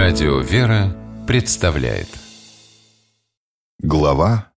Радио «Вера» представляет. Глава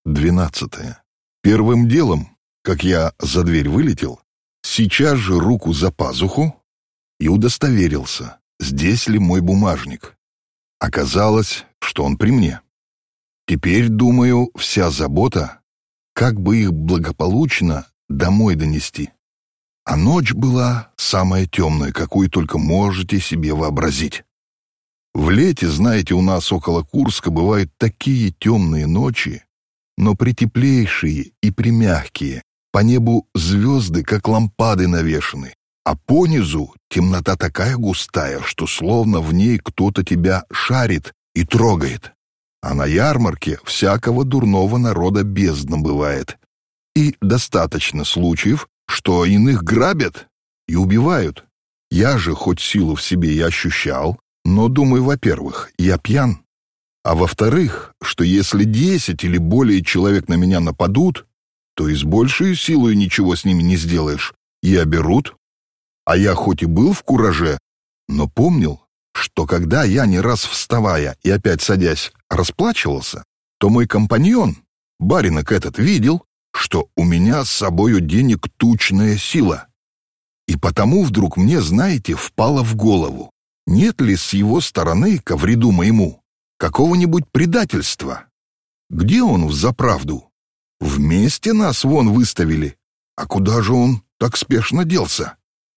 12. Первым делом, как я за дверь вылетел, сейчас же руку за пазуху и удостоверился, здесь ли мой бумажник. Оказалось, что он при мне. Теперь, думаю, вся забота, как бы их благополучно домой донести. А ночь была самая темная, какую только можете себе вообразить. В лете, знаете, у нас около Курска бывают такие темные ночи, но притеплейшие и примягкие. По небу звезды, как лампады, навешаны, а понизу темнота такая густая, что словно в ней кто-то тебя шарит и трогает. А на ярмарке всякого дурного народа бездна бывает. И достаточно случаев, что иных грабят и убивают. Я же хоть силу в себе и ощущал, но думаю, во-первых, я пьян, а во-вторых, что если 10 или более человек на меня нападут, то и с большей силой ничего с ними не сделаешь, и оберут. А я хоть и был в кураже, но помнил, что когда я не раз вставая и опять садясь расплачивался, то мой компаньон, баринок этот, видел, что у меня с собою денег тучная сила. И потому вдруг мне, знаете, впало в голову, нет ли с его стороны, ко вреду моему, какого-нибудь предательства? Где он взаправду? Вместе нас вон выставили, а куда же он так спешно делся?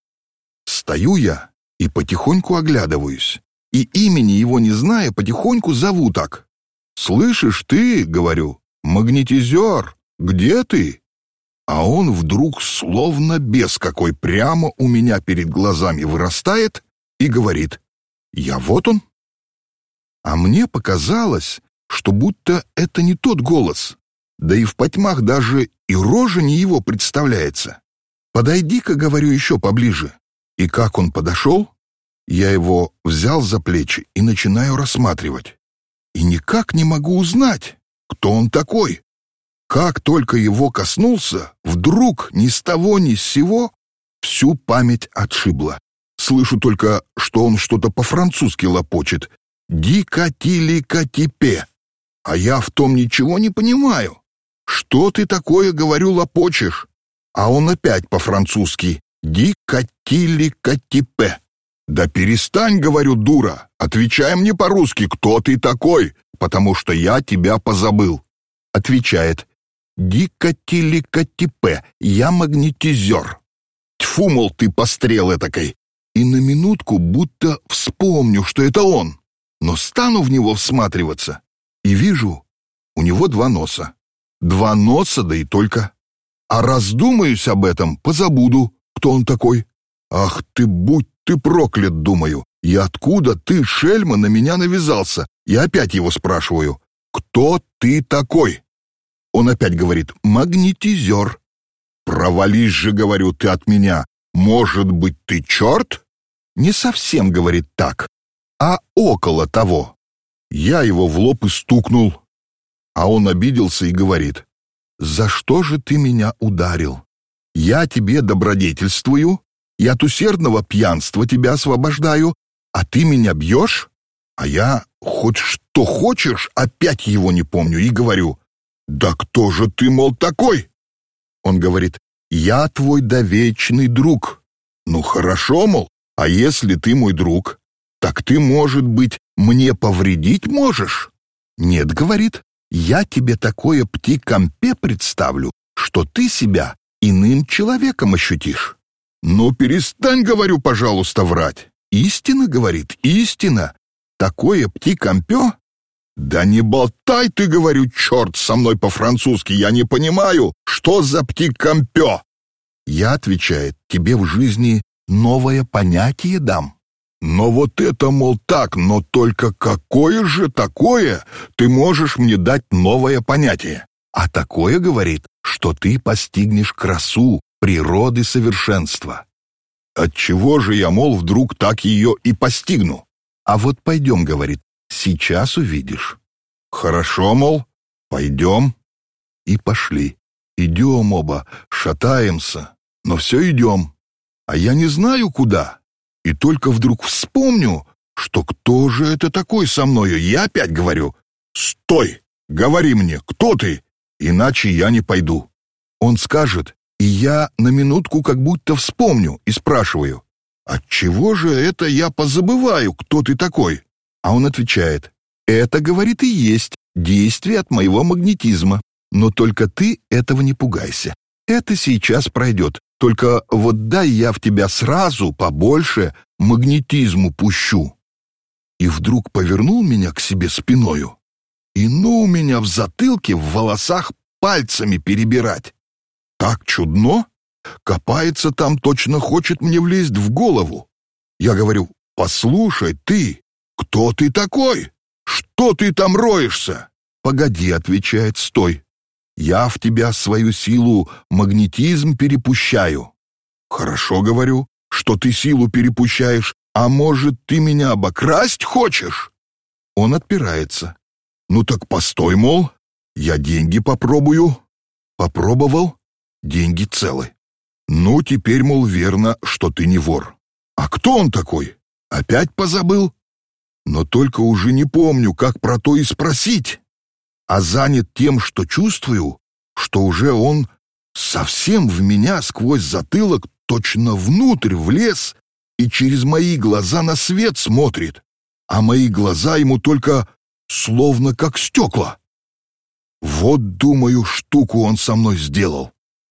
Стою я и потихоньку оглядываюсь, и имени его не зная, потихоньку зову так. «Слышишь ты, — говорю, — магнетизер, где ты?» А он вдруг словно бес какой прямо у меня перед глазами вырастает и говорит: «Я вот он». А мне показалось, что будто это не тот голос, да и в потьмах даже и рожа не его представляется. «Подойди-ка, — говорю, — еще поближе». И как он подошел, я его взял за плечи и начинаю рассматривать. И никак не могу узнать, кто он такой. Как только его коснулся, вдруг ни с того ни с сего всю память отшибла. Слышу только, что он что-то по-французски лопочет. «Ди-ка-ти-ли-ка-ти-пе». А я в том ничего не понимаю. «Что ты такое, — говорю, — лопочешь?» А он опять по-французски. «Ди-ка-ти-ли-ка-ти-пе». «Да перестань, — говорю, — дура, отвечай мне по-русски, кто ты такой, потому что я тебя позабыл». Отвечает: «Ди-ка-ти-ли-ка-ти-пе, я магнетизер». Тьфу, мол, ты пострел этакой. И на минутку будто вспомню, что это он, но стану в него всматриваться и вижу, у него 2 носа. 2 носа, да и только. А раздумаюсь об этом, позабуду, кто он такой. Ах ты, будь ты проклят, думаю, и откуда ты, шельма, на меня навязался? И опять его спрашиваю: кто ты такой? Он опять говорит: магнетизер. Провались же, говорю, ты от меня. Может быть, ты черт? Не совсем, говорит, так, а около того. Я его в лоб и стукнул. А он обиделся и говорит: за что же ты меня ударил? Я тебе добродетельствую, и от усердного пьянства тебя освобождаю, а ты меня бьешь? А я, хоть что хочешь, опять его не помню и говорю: да кто же ты, мол, такой? Он говорит: я твой довечный друг. Ну хорошо, мол, а если ты мой друг, так ты, может быть, мне повредить можешь? Нет, говорит, я тебе такое пти-кампе представлю, что ты себя иным человеком ощутишь. Ну перестань, говорю, пожалуйста, врать. Истина, говорит, истина. Такое пти-кампе? Да не болтай ты, говорю, черт, со мной по-французски, я не понимаю, что за пти-кампе. Я, отвечает, тебе в жизни новое понятие дам. Но вот это, мол, так, но только какое же такое ты можешь мне дать новое понятие? А такое, говорит, что ты постигнешь красу природы совершенства. Отчего же я, мол, вдруг так ее и постигну? А вот пойдем, говорит, сейчас увидишь. Хорошо, мол, пойдем. И пошли. Идем оба, шатаемся, но все идем. А я не знаю, куда. И только вдруг вспомню, что кто же это такой со мною. Я опять говорю: «Стой! Говори мне, кто ты? Иначе я не пойду». Он скажет, и я на минутку как будто вспомню и спрашиваю: «Отчего же это я позабываю, кто ты такой?» А он отвечает: «Это, говорит, и есть действие от моего магнетизма. Но только ты этого не пугайся. Это сейчас пройдет. Только вот дай я в тебя сразу побольше магнетизму пущу». И вдруг повернул меня к себе спиною, и ну у меня в затылке, в волосах пальцами перебирать. Так чудно, копается там, точно хочет мне влезть в голову. Я говорю: «Послушай, ты, кто ты такой? Что ты там роешься?» «Погоди», — отвечает, — «стой. Я в тебя свою силу магнетизм перепущаю». «Хорошо, — говорю, — что ты силу перепущаешь, а может, ты меня обокрасть хочешь?» Он отпирается. «Ну так постой, мол, я деньги попробую». Попробовал, деньги целы. «Ну, теперь, мол, верно, что ты не вор». «А кто он такой? Опять позабыл?» Но только уже не помню, как про то и спросить, а занят тем, что чувствую, что уже он совсем в меня сквозь затылок точно внутрь влез и через мои глаза на свет смотрит, а мои глаза ему только словно как стекла. Вот, думаю, штуку он со мной сделал.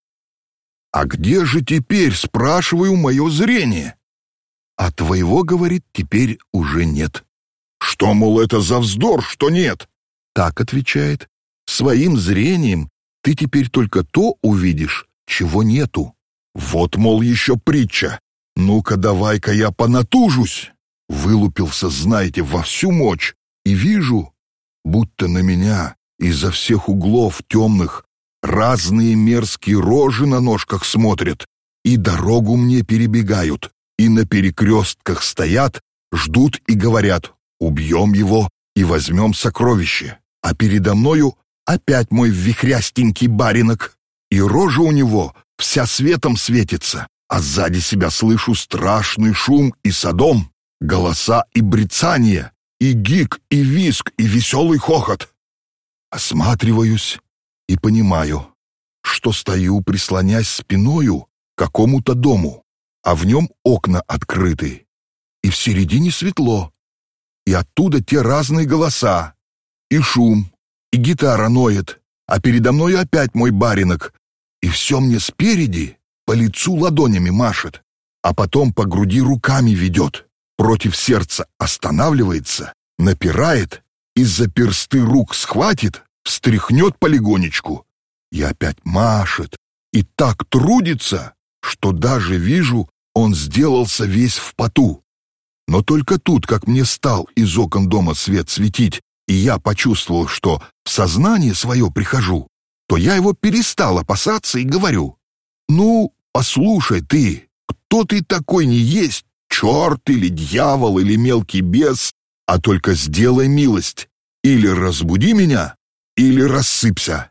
«А где же теперь, спрашиваю, мое зрение?» «А твоего, — говорит, — теперь уже нет». «Что, мол, это за вздор, что нет?» «Так, — отвечает, — своим зрением ты теперь только то увидишь, чего нету». «Вот, мол, еще притча. Ну-ка, давай-ка я понатужусь». Вылупился, знаете, во всю мочь, и вижу, будто на меня изо всех углов темных разные мерзкие рожи на ножках смотрят, и дорогу мне перебегают, и на перекрестках стоят, ждут и говорят: «Убьем его и возьмем сокровище». А передо мною опять мой вихрястенький баринок, и рожа у него вся светом светится, а сзади себя слышу страшный шум и содом, голоса и брецание, и гик, и визг, и веселый хохот. Осматриваюсь и понимаю, что стою, прислонясь спиною к какому-то дому, а в нем окна открыты, и в середине светло, и оттуда те разные голоса, и шум, и гитара ноет, а передо мной опять мой баринок, и все мне спереди по лицу ладонями машет, а потом по груди руками ведет, против сердца останавливается, напирает, из-за персты рук схватит, встряхнет полегонечку и опять машет, и так трудится, что даже вижу, он сделался весь в поту. Но только тут, как мне стал из окон дома свет светить, и я почувствовал, что в сознание свое прихожу, то я его перестал опасаться и говорю: «Ну, послушай ты, кто ты такой не есть, черт или дьявол или мелкий бес, а только сделай милость, или разбуди меня, или рассыпься».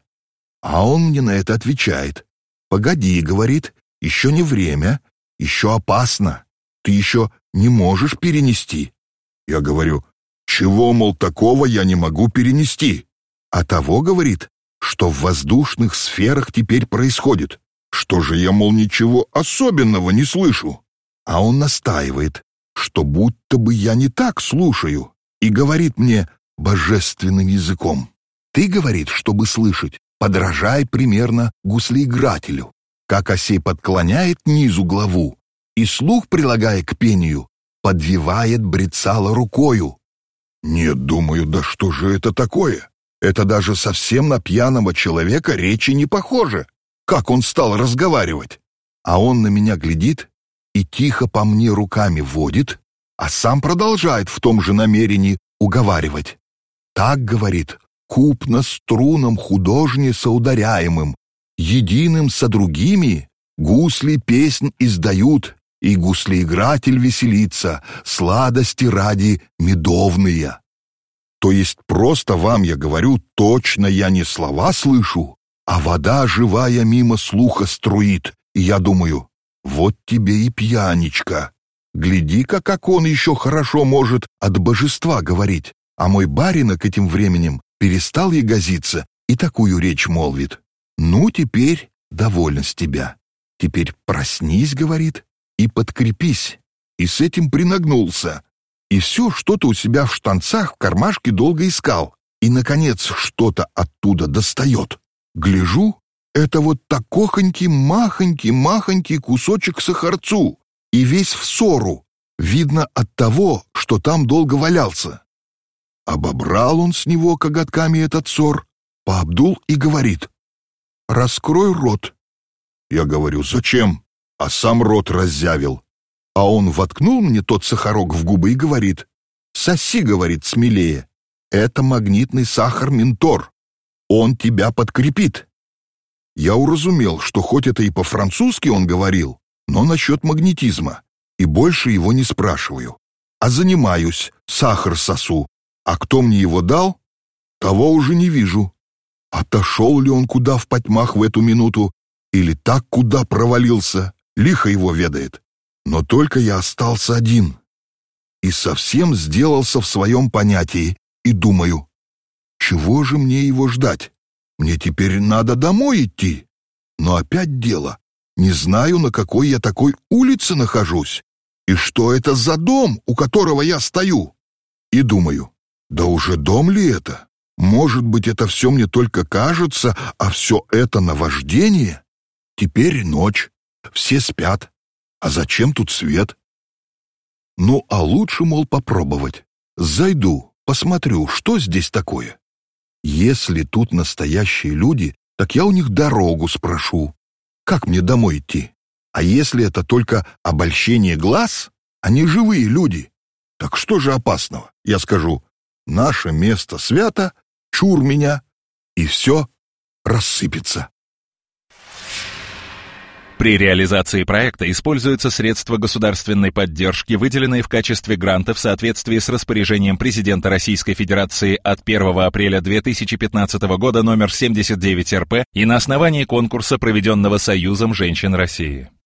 А он мне на это отвечает: «Погоди, — говорит, — еще не время, еще опасно, ты еще не можешь перенести». Я говорю: «Чего, мол, такого я не могу перенести?» «А того, — говорит, — что в воздушных сферах теперь происходит. Что же я, мол, ничего особенного не слышу?» А он настаивает, что будто бы я не так слушаю, и говорит мне божественным языком: «Ты, — говорит, — чтобы слышать, подражай примерно гуслеигрателю, как осей подклоняет низу главу, и слух, прилагая к пению, подвивает брецало рукою». Нет, думаю, да что же это такое? Это даже совсем на пьяного человека речи не похоже. Как он стал разговаривать? А он на меня глядит и тихо по мне руками водит, а сам продолжает в том же намерении уговаривать. «Так, — говорит, — купно струнам художне соударяемым, единым со другими гусли песнь издают, и гуслеигратель веселится, сладости ради медовные». То есть просто вам я говорю, точно я не слова слышу, а вода живая мимо слуха струит, и я думаю: вот тебе и пьяничка. Гляди-ка, как он еще хорошо может от божества говорить. А мой барина к этим временем перестал ей газиться и такую речь молвит. Ну, теперь довольна с тебя. Теперь проснись, говорит, и подкрепись. И с этим принагнулся. И все что-то у себя в штанцах в кармашке долго искал. И, наконец, что-то оттуда достает. Гляжу, это вот такохонький, махонький кусочек сахарцу. И весь в ссору. Видно от того, что там долго валялся. Обобрал он с него коготками этот сор, пообдул и говорит: «Раскрой рот». Я говорю: «Зачем?» А сам рот раззявил. А он воткнул мне тот сахарок в губы и говорит: «Соси, — говорит, — смелее. Это магнитный сахар Минтор. Он тебя подкрепит». Я уразумел, что хоть это и по-французски он говорил, но насчет магнетизма, и больше его не спрашиваю. А занимаюсь, сахар сосу. А кто мне его дал, того уже не вижу. Отошел ли он куда в потьмах в эту минуту, или так куда провалился, лихо его ведает. Но только я остался один и совсем сделался в своем понятии, и думаю: чего же мне его ждать? Мне теперь надо домой идти. Но опять дело, не знаю, на какой я такой улице нахожусь, и что это за дом, у которого я стою. И думаю: да уже дом ли это? Может быть, это все мне только кажется, а все это наваждение? Теперь ночь, все спят. А зачем тут свет? Ну, а лучше, мол, попробовать. Зайду, посмотрю, что здесь такое. Если тут настоящие люди, так я у них дорогу спрошу. Как мне домой идти? А если это только обольщение глаз, а не живые люди, так что же опасного? Я скажу: наше место свято, чур меня, и все рассыпется. При реализации проекта используются средства государственной поддержки, выделенные в качестве гранта в соответствии с распоряжением президента Российской Федерации от 1 апреля 2015 года номер 79 РП и на основании конкурса, проведенного Союзом женщин России.